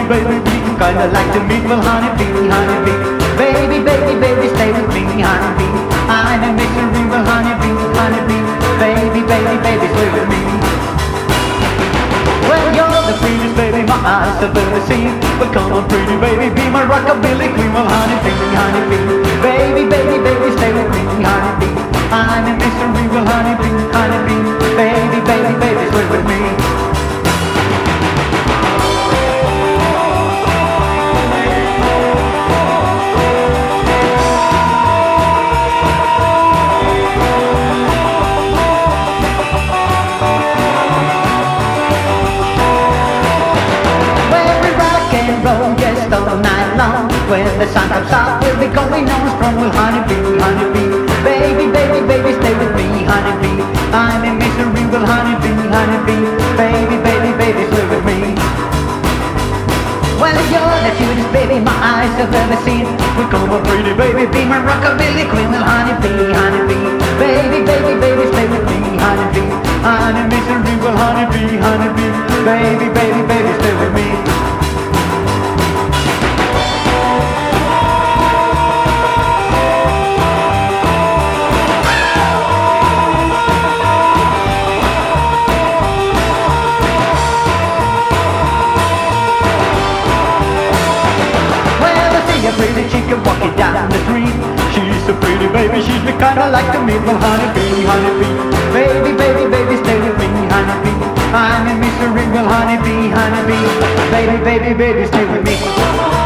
baby bee. Kinda like to meet well, honeybee, honeybee. Baby, baby, baby, stay with me, honeybee. I'm a mystery, well, honeybee, honeybee. Baby, baby, baby, stay with me. Well, you're the prettiest baby my eyes have ever seen. But come on, pretty baby, be my rockabilly queen, well, honeybee, honeybee. Baby, baby, baby, stay with me, honeybee. I'm a mystery, well, honeybee, honeybee. Baby, baby, baby, stay with me. Just all night long. When the sun comes up, we'll be going on strong. Well, honeybee, honeybee. Baby, baby, baby, stay with me, honeybee. I'm in misery, well, honeybee, honeybee. Baby, baby, baby, stay with me. Well, you're the cutest baby my eyes have ever seen. Well, come on, pretty baby, be my rockabilly queen. Well, honeybee, honeybee. Baby, baby, baby, stay with me, honeybee. I'm in misery, well, honeybee, honeybee. Baby, baby, baby, stay with me. Pretty chicken walking down the street. She's so pretty, baby, she's me kinda like to meet. Well, honeybee, honeybee. Baby, baby, baby, stay with me, honeybee. I'm in misery, well, honeybee, honeybee. Baby, baby, baby, stay with me.